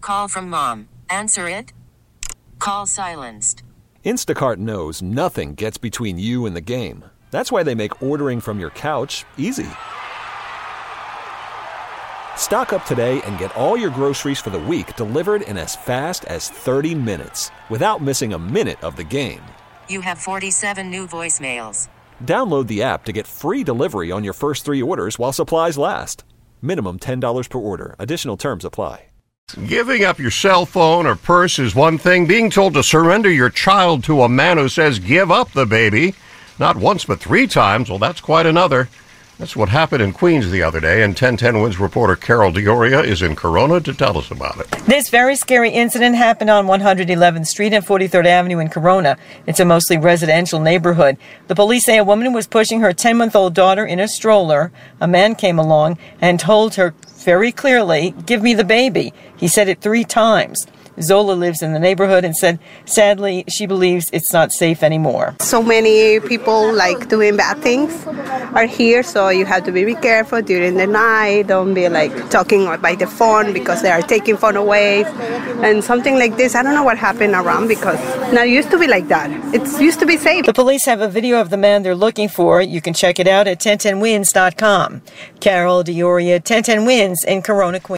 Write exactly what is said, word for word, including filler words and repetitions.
call from mom. Answer it. Call silenced. Instacart knows nothing gets between you and the game. That's why they make ordering from your couch easy. Stock up today and get all your groceries for the week delivered in as fast as thirty minutes without missing a minute of the game. You have forty-seven new voicemails. Download the app to get free delivery on your first three orders while supplies last. Minimum ten dollars per order. Additional terms apply. Giving up your cell phone or purse is one thing. Being told to surrender your child to a man who says give up the baby, not once but three times, well, that's quite another. That's what happened in Queens the other day, and ten ten Wins reporter Carol D'Oria is in Corona to tell us about it. This very scary incident happened on one hundred eleventh Street and forty-third Avenue in Corona. It's a mostly residential neighborhood. The police say a woman was pushing her ten-month-old daughter in a stroller. A man came along and told her very clearly, "Give me the baby." He said it three times. Zola lives in the neighborhood and said, sadly, she believes it's not safe anymore. So many people like doing bad things are here, so you have to be very careful during the night. Don't be like talking by the phone because they are taking phone away. And something like this, I don't know what happened around because now it used to be like that. It used to be safe. The police have a video of the man they're looking for. You can check it out at ten ten wins dot com. Carol D'Oria, ten ten Wins in Corona, Queens.